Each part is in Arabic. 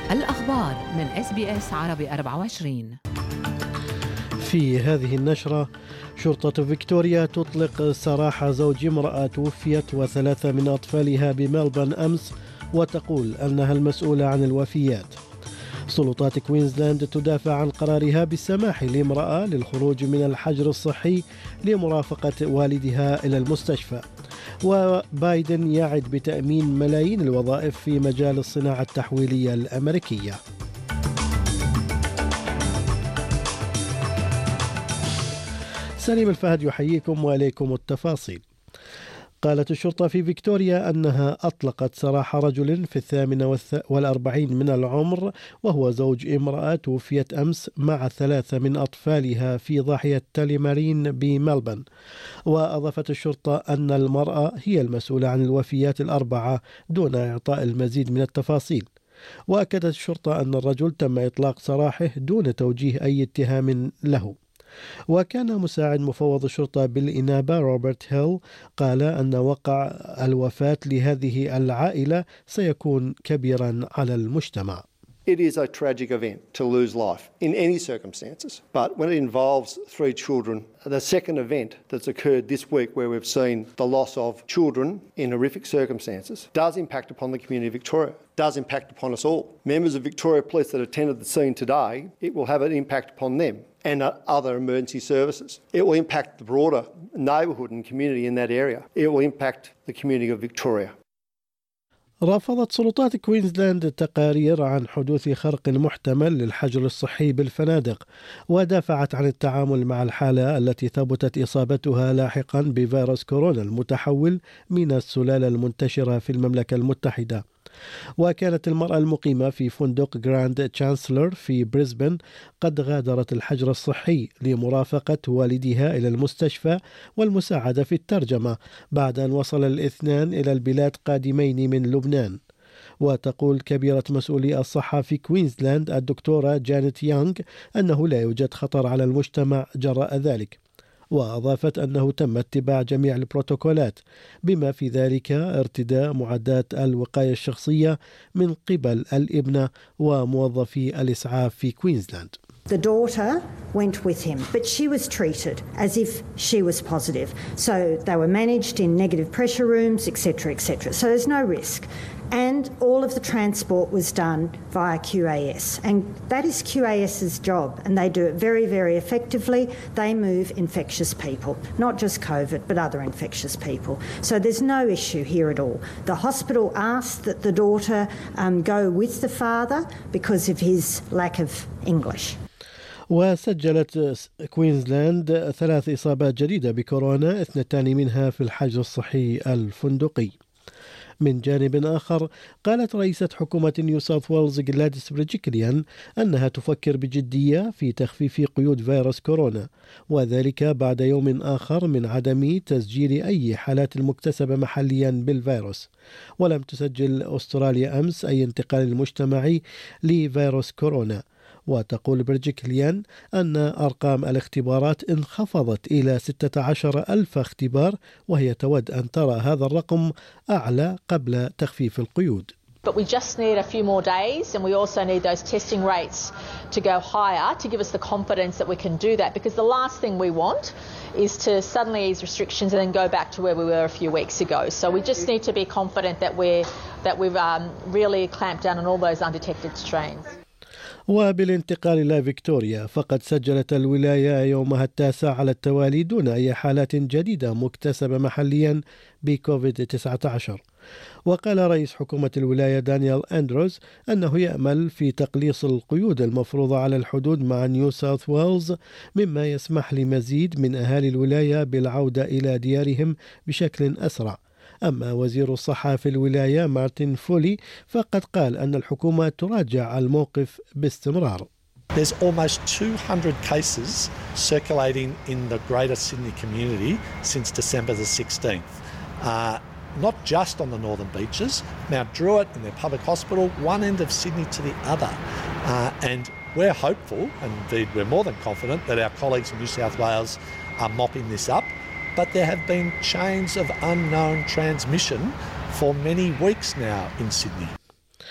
الأخبار من SBS عربي 24. في هذه النشرة: شرطة فيكتوريا تطلق سراح زوج امرأة توفيت وثلاثة من أطفالها بملبورن أمس وتقول أنها المسؤولة عن الوفيات. سلطات كوينزلاند تدافع عن قرارها بالسماح لامرأة للخروج من الحجر الصحي لمرافقة والدها إلى المستشفى. وبايدن يعد بتأمين ملايين الوظائف في مجال الصناعة التحويلية الأمريكية. سليم الفهد يحييكم وإليكم التفاصيل. قالت الشرطة في فيكتوريا أنها أطلقت سراح رجل في 48 من العمر وهو زوج امرأة توفيت أمس مع ثلاثة من أطفالها في ضاحية تاليمارين بملبورن. وأضافت الشرطة أن المرأة هي المسؤولة عن الوفيات الأربعة دون إعطاء المزيد من التفاصيل. وأكدت الشرطة أن الرجل تم إطلاق سراحه دون توجيه أي اتهام له. وكان مساعد مفوض الشرطة بالإنابة روبرت هيل قال أن وقع الوفاة لهذه العائلة سيكون كبيرا على المجتمع. It is a tragic event to lose life in any circumstances, but when it involves 3 children, the second event that's occurred this week where we've seen the loss of children in horrific circumstances does impact upon the community of Victoria, does impact upon us all. Members of Victoria Police that attended the scene today, it will have an impact upon them and other emergency services. It will impact the broader neighbourhood and community in that area. It will impact the community of Victoria. رفضت سلطات كوينزلاند تقارير عن حدوث خرق محتمل للحجر الصحي بالفنادق، ودافعت عن التعامل مع الحالة التي ثبتت إصابتها لاحقا بفيروس كورونا المتحول من السلالة المنتشرة في المملكة المتحدة. وكانت المرأة المقيمة في فندق جراند تشانسلر في بريسبن قد غادرت الحجر الصحي لمرافقة والدها إلى المستشفى والمساعدة في الترجمة بعد أن وصل الاثنان إلى البلاد قادمين من لبنان. وتقول كبيرة مسؤولي الصحة في كوينزلاند الدكتورة جانيت يانغ أنه لا يوجد خطر على المجتمع جراء ذلك. وأضافت أنه تم اتباع جميع البروتوكولات بما في ذلك ارتداء معدات الوقاية الشخصية من قبل الابنة وموظفي الإسعاف في كوينزلاند. The daughter went with him, but she was treated as if she was positive. So they were managed in negative pressure rooms, etc., etc. So there's no risk. And all of the transport was done via QAS. And that is QAS's job, and they do it very, very effectively. They move infectious people, not just COVID, but other infectious people. So there's no issue here at all. The hospital asked that the daughter go with the father because of his lack of English. وسجلت كوينزلاند 3 إصابات جديدة بكورونا، 2 منها في الحجر الصحي الفندقي. من جانب آخر، قالت رئيسة حكومة نيو ساوث ويلز غلاديس بريجيكليان أنها تفكر بجدية في تخفيف قيود فيروس كورونا، وذلك بعد يوم آخر من عدم تسجيل أي حالات مكتسبة محليا بالفيروس. ولم تسجل أستراليا أمس أي انتقال مجتمعي لفيروس كورونا. وتقول برجيكليان أن أرقام الاختبارات انخفضت إلى 16,000 اختبار، وهي تود أن ترى هذا الرقم أعلى قبل تخفيف القيود. But we just need a few more days, and we also need those testing rates to go higher to give us the confidence that we can do that, because the last thing we want is to suddenly ease restrictions and then go back to where we were a few weeks ago. So we just need to be confident that we've really clamped down on all those undetected strains. وبالانتقال إلى فيكتوريا، فقد سجلت الولاية يومها 9 على التوالي دون أي حالات جديدة مكتسبة محليا بكوفيد-19. وقال رئيس حكومة الولاية دانيال أندروز أنه يأمل في تقليص القيود المفروضة على الحدود مع نيو ساوث ويلز، مما يسمح لمزيد من أهالي الولاية بالعودة إلى ديارهم بشكل أسرع. أما وزير الصحة في الولاية مارتن فولي فقد قال أن الحكومة تراجع الموقف باستمرار. There's almost 200 cases circulating in the Greater Sydney community since December the 16th. Not just on the northern beaches, Mount Druitt and their public hospital, one end of Sydney to the other. And we're hopeful, and indeed we're more than confident, that our colleagues in New South Wales are mopping this up. But there have been chains of unknown transmission for many weeks now in Sydney.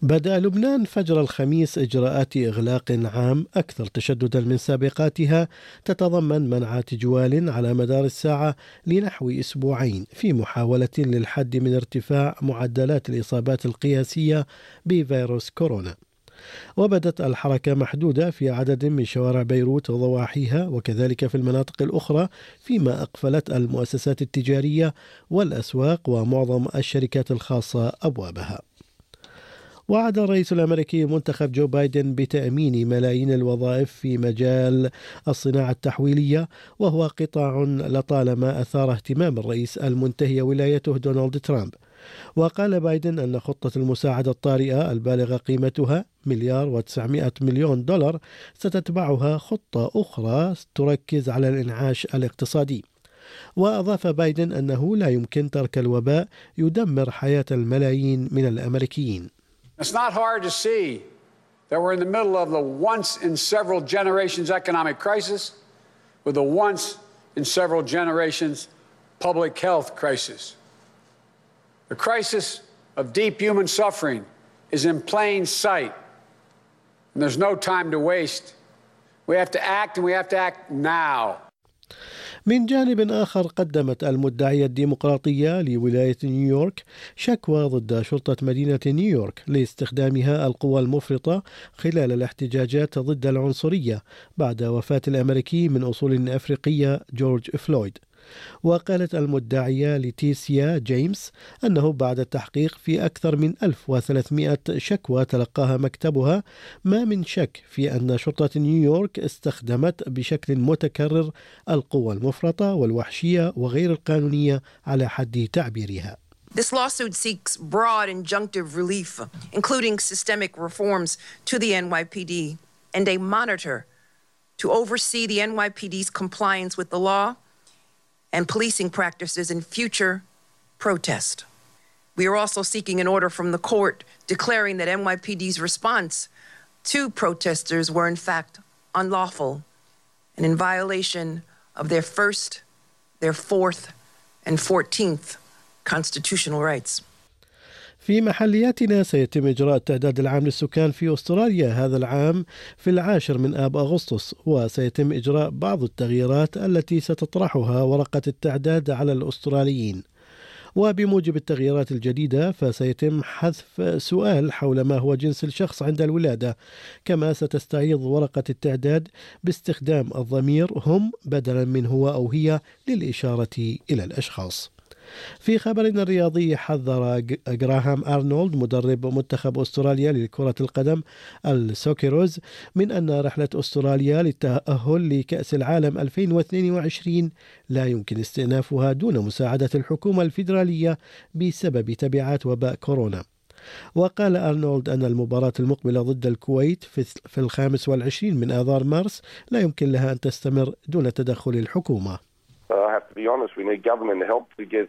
بدأ لبنان فجر الخميس إجراءات إغلاق عام أكثر تشددا من سابقاتها، تتضمن منع تجوال على مدار الساعة لنحو أسبوعين في محاولة للحد من ارتفاع معدلات الإصابات القياسية بفيروس كورونا. وبدت الحركة محدودة في عدد من شوارع بيروت وضواحيها وكذلك في المناطق الأخرى، فيما أقفلت المؤسسات التجارية والأسواق ومعظم الشركات الخاصة أبوابها. وعد الرئيس الأمريكي المنتخب جو بايدن بتأمين ملايين الوظائف في مجال الصناعة التحويلية، وهو قطاع لطالما أثار اهتمام الرئيس المنتهي ولايته دونالد ترامب. وقال بايدن أن خطة المساعدة الطارئة البالغة قيمتها $1,900,000,000 ستتبعها خطة أخرى تركز على الإنعاش الاقتصادي. وأضاف بايدن أنه لا يمكن ترك الوباء يدمر حياة الملايين من الأمريكيين. It's not hard to see that we're in the middle of the once-in-several-generations economic crisis with a once-in-several-generations public health crisis. The crisis of deep human suffering is in plain sight, and there's no time to waste. We have to act, and we have to act now. من جانب آخر، قدمت المدعية الديمقراطية لولاية نيويورك شكوى ضد شرطة مدينة نيويورك لاستخدامها القوى المفرطة خلال الاحتجاجات ضد العنصرية بعد وفاة الأمريكي من أصول أفريقية جورج فلويد. وقالت المدعية ليتيسيا جيمس أنه بعد التحقيق في أكثر من 1300 شكوى تلقاها مكتبها، ما من شك في أن شرطة نيويورك استخدمت بشكل متكرر القوى المفرطة والوحشية وغير القانونية على حد تعبيرها. This lawsuit seeks broad injunctive relief, including systemic reforms to the NYPD and a monitor to oversee the NYPD's compliance with the law and policing practices in future protest. We are also seeking an order from the court declaring that NYPD's response to protesters were in fact unlawful and in violation of their First, their Fourth, and 14th constitutional rights. في محلياتنا سيتم إجراء التعداد العام للسكان في أستراليا هذا العام في 10 من آب أغسطس، وسيتم إجراء بعض التغييرات التي ستطرحها ورقة التعداد على الأستراليين. وبموجب التغييرات الجديدة فسيتم حذف سؤال حول ما هو جنس الشخص عند الولادة، كما ستستعيض ورقة التعداد باستخدام الضمير هم بدلا من هو أو هي للإشارة إلى الأشخاص. في خبرنا الرياضي، حذر غراهام أرنولد مدرب منتخب أستراليا لكرة القدم السوكيروز من أن رحلة أستراليا للتأهل لكأس العالم 2022 لا يمكن استئنافها دون مساعدة الحكومة الفيدرالية بسبب تبعات وباء كورونا. وقال أرنولد أن المباراة المقبلة ضد الكويت في 25 من آذار مارس لا يمكن لها أن تستمر دون تدخل الحكومة. I have to be honest, we need government help to get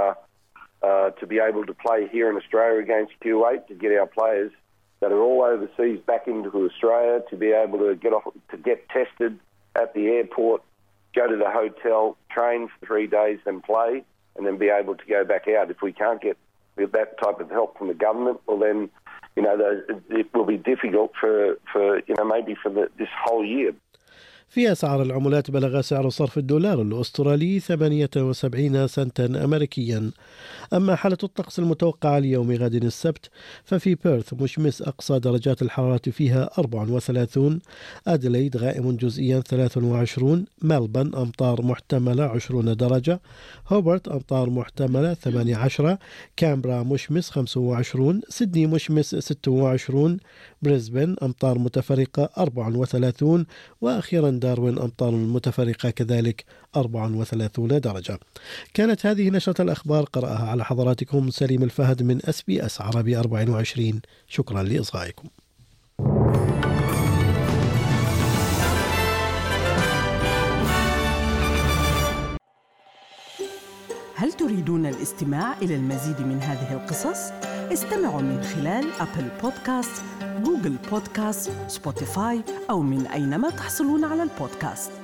to be able to play here in Australia against Kuwait, to get our players that are all overseas back into Australia, to be able to get tested at the airport, go to the hotel, train for 3 days and play, and then be able to go back out. If we can't get that type of help from the government, well then, it will be difficult for maybe for this whole year. في أسعار العملات، بلغ سعر صرف الدولار الأسترالي 78 سنتا أمريكيا. أما حالة الطقس المتوقعة ليوم غد السبت، ففي بيرث مشمس أقصى درجات الحرارة فيها 34، أديلايد غائم جزئيا 23، ملبن أمطار محتملة 20 درجة، هوبرت أمطار محتملة 18، كامبرا مشمس 25، سيدني مشمس 26، بريسبن أمطار متفرقة 34، وأخيرا داروين أمطار متفرقة كذلك 34 درجة. كانت هذه نشرة الأخبار، قرأها على حضراتكم سليم الفهد من SBS عربي 24. شكرا لإصغائكم. هل تريدون الاستماع إلى المزيد من هذه القصص؟ استمعوا من خلال أبل بودكاست، جوجل بودكاست، سبوتيفاي أو من أينما تحصلون على البودكاست.